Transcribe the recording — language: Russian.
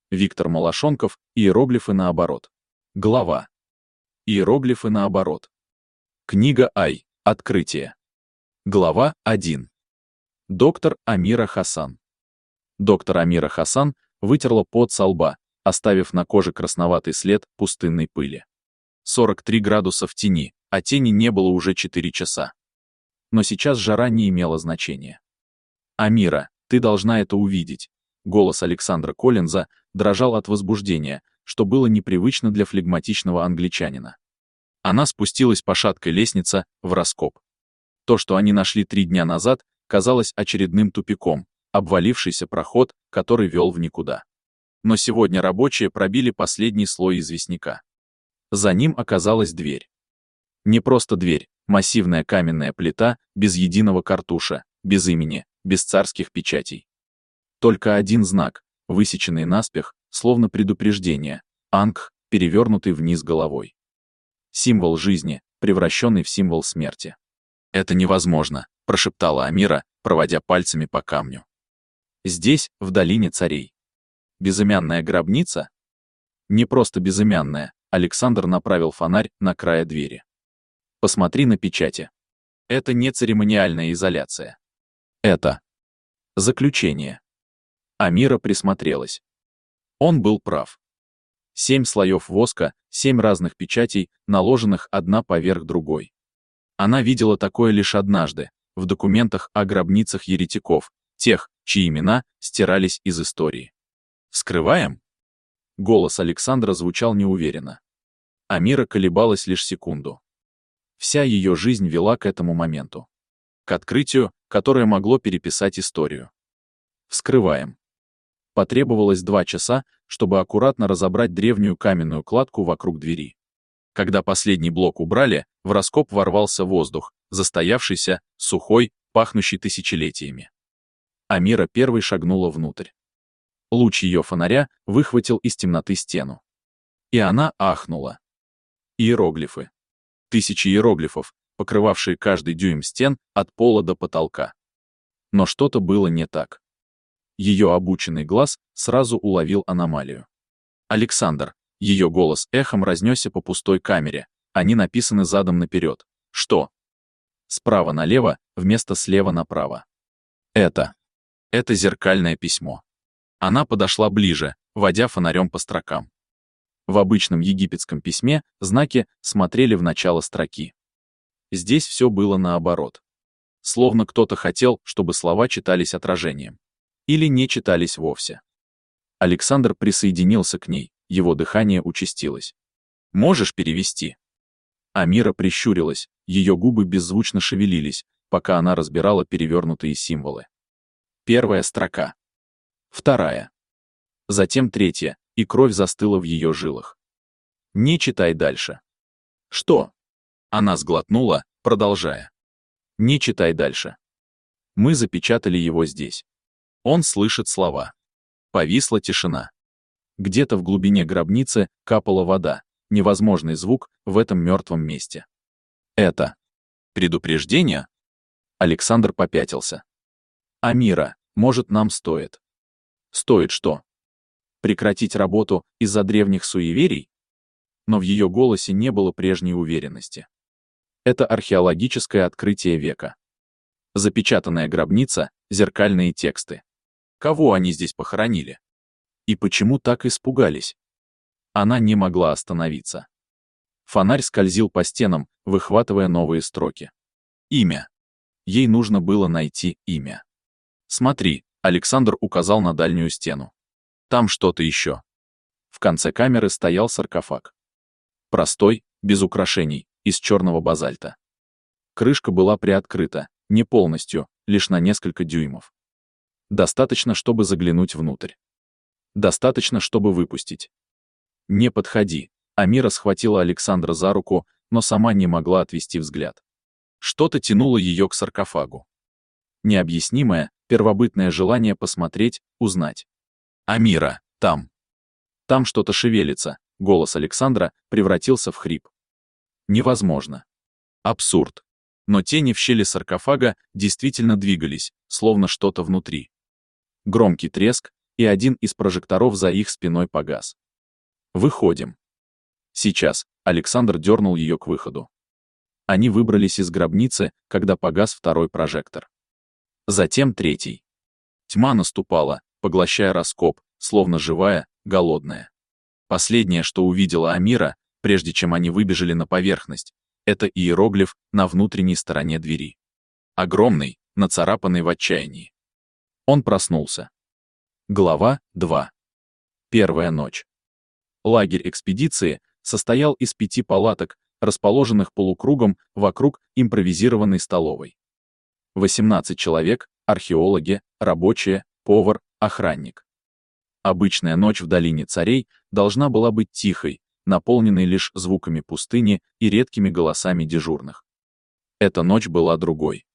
Виктор Малашонков, иероглифы наоборот. Глава. Иероглифы наоборот. Книга Ай. Открытие. Глава 1. Доктор Амира Хасан. Доктор Амира Хасан вытерла пот со лба, оставив на коже красноватый след пустынной пыли. 43 градуса в тени, а тени не было уже 4 часа. Но сейчас жара не имела значения. «Амира, ты должна это увидеть». Голос Александра Коллинза дрожал от возбуждения, что было непривычно для флегматичного англичанина. Она спустилась по шаткой лестнице в раскоп. То, что они нашли 3 дня назад, казалось очередным тупиком, обвалившийся проход, который вел в никуда. Но сегодня рабочие пробили последний слой известняка. За ним оказалась дверь. Не просто дверь, массивная каменная плита, без единого картуша, без имени, без царских печатей. Только один знак, высеченный наспех, словно предупреждение, ангх, перевернутый вниз головой. Символ жизни, превращенный в символ смерти. «Это невозможно», — прошептала Амира, проводя пальцами по камню. «Здесь, в долине царей. Безымянная гробница?» Не просто безымянная, Александр направил фонарь на край двери. «Посмотри на печати. Это не церемониальная изоляция. Это заключение». Амира присмотрелась. Он был прав. 7 слоев воска, 7 разных печатей, наложенных одна поверх другой. Она видела такое лишь однажды, в документах о гробницах еретиков, тех, чьи имена стирались из истории. «Вскрываем?» Голос Александра звучал неуверенно. Амира колебалась лишь секунду. Вся ее жизнь вела к этому моменту. К открытию, которое могло переписать историю. «Вскрываем». Потребовалось 2 часа, чтобы аккуратно разобрать древнюю каменную кладку вокруг двери. Когда последний блок убрали, в раскоп ворвался воздух, застоявшийся, сухой, пахнущий тысячелетиями. Амира первой шагнула внутрь. Луч ее фонаря выхватил из темноты стену. И она ахнула. Иероглифы. 1000 иероглифов, покрывавшие каждый дюйм стен от пола до потолка. Но что-то было не так. Ее обученный глаз сразу уловил аномалию. «Александр», ее голос эхом разнесся по пустой камере, они написаны задом наперед. Что? Справа налево, вместо слева направо. Это зеркальное письмо. Она подошла ближе, водя фонарем по строкам. В обычном египетском письме знаки смотрели в начало строки. Здесь все было наоборот. Словно кто-то хотел, чтобы слова читались отражением. Или не читались вовсе. Александр присоединился к ней, его дыхание участилось. «Можешь перевести?» Амира прищурилась, ее губы беззвучно шевелились, пока она разбирала перевернутые символы. Первая строка. Вторая. Затем третья, и кровь застыла в ее жилах. «Не читай дальше». «Что?» Она сглотнула, продолжая. «Не читай дальше. Мы запечатали его здесь. Он слышит слова». Повисла тишина. Где-то в глубине гробницы капала вода, невозможный звук в этом мертвом месте. «Это предупреждение?» Александр попятился. «Амира, может, нам стоит?» «Стоит что? Прекратить работу из-за древних суеверий?» Но в ее голосе не было прежней уверенности. Это археологическое открытие века. Запечатанная гробница, зеркальные тексты. Кого они здесь похоронили? И почему так испугались? Она не могла остановиться. Фонарь скользил по стенам, выхватывая новые строки. Имя. Ей нужно было найти имя. «Смотри», — Александр указал на дальнюю стену. «Там что-то еще». В конце камеры стоял саркофаг. Простой, без украшений, из черного базальта. Крышка была приоткрыта, не полностью, лишь на несколько дюймов. Достаточно, чтобы заглянуть внутрь. Достаточно, чтобы выпустить. «Не подходи». Амира схватила Александра за руку, но сама не могла отвести взгляд. Что-то тянуло ее к саркофагу. Необъяснимое, первобытное желание посмотреть, узнать. «Амира, там». Там что-то шевелится. Голос Александра превратился в хрип. Невозможно. Абсурд. Но тени в щели саркофага действительно двигались, словно что-то внутри. Громкий треск, и один из прожекторов за их спиной погас. «Выходим». «Сейчас», — Александр дернул ее к выходу. Они выбрались из гробницы, когда погас второй прожектор. Затем третий. Тьма наступала, поглощая раскоп, словно живая, голодная. Последнее, что увидела Амира, прежде чем они выбежали на поверхность, это иероглиф на внутренней стороне двери. Огромный, нацарапанный в отчаянии. Он проснулся. Глава 2. Первая ночь. Лагерь экспедиции состоял из 5 палаток, расположенных полукругом вокруг импровизированной столовой. 18 человек, археологи, рабочие, повар, охранник. Обычная ночь в долине царей должна была быть тихой, наполненной лишь звуками пустыни и редкими голосами дежурных. Эта ночь была другой.